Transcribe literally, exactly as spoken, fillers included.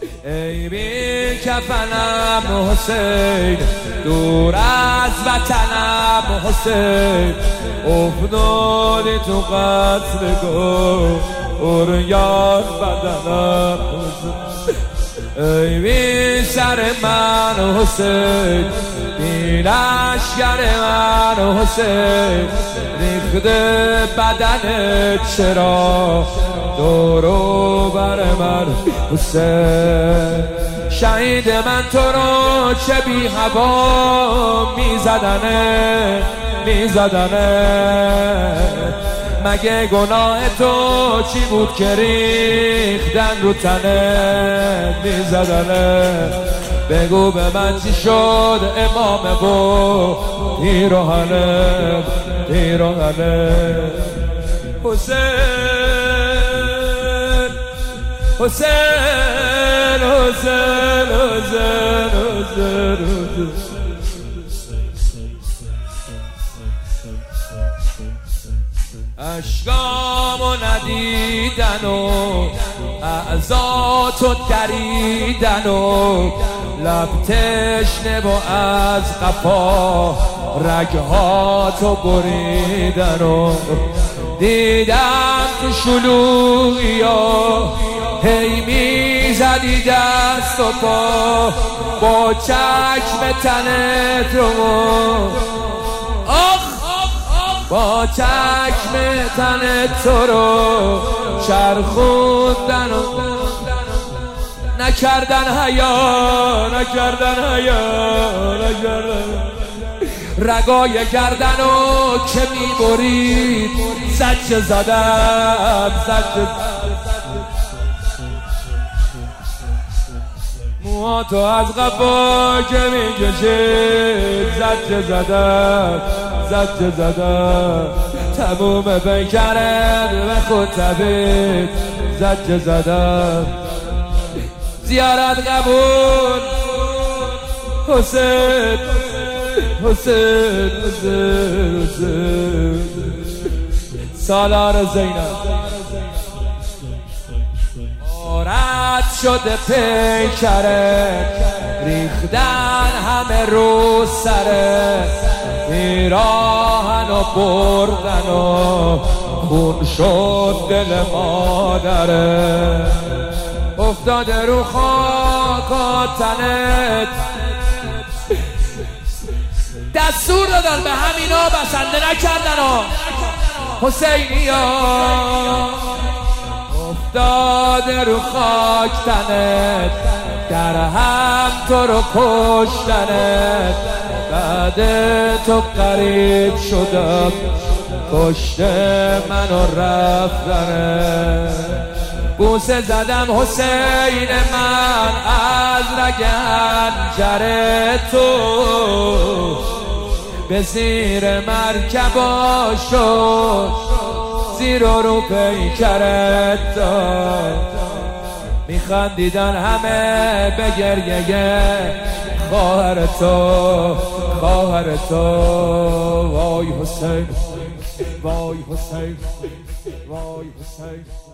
ای بی کفنم حسین، دور از وطنم حسین، افتادی تو قتلگاه عریان بدنم حسین. ای بی سر من حسین، بی لشگر من حسین، ریخته بدنت چرا دور و بر من حسین. شهید من تو رو چه بی هوا میزدنه میزدنه، مگه گناه تو چی بود که ریختن رو تنه میزدنه. بگو به من چی شد امام و پیراهنه پیراهنه. حسین حسین حسین حسین حسین حسین. اشکامو ندیدن و اعضاتو دریدن و لب تشنه و از قفا رگهاتو بریدن و دیدم تو شلوغیا هی میزدی دست و پا با چشم تنت رو با چشم تنت تو رو چرخوندن و نکردن حیا نکردن حیا نکردن. رگای گردنو که میبرید زجه زدم زجه. موهاتو از قفا که میکشید زجه زدم زجه زدم. تموم پیکرت به خود تبید زجه زدم. زیارت قبول حسین حسین حسین حسین. سالار زینب آرد شده پیکرت، ریختن همه رو سرت، پیراهن و بردن و خون شد دل مادرت. افتاده رو خاک تنت، دستور دادن به همینا بسنده نکردن ها حسینی ها. افتاده رو خاک تنت، در هم تو رو کشتنت. بعد تو قریب شدم کشته منو رفتنت. بوسه زدم حسین من از رگ حنجر تو، به زیر مرکبا شد زیر و رو پیکرت داد. میخندیدن همه به گریه خواهر تو خواهر تو. وای حسین وای حسین وای حسین.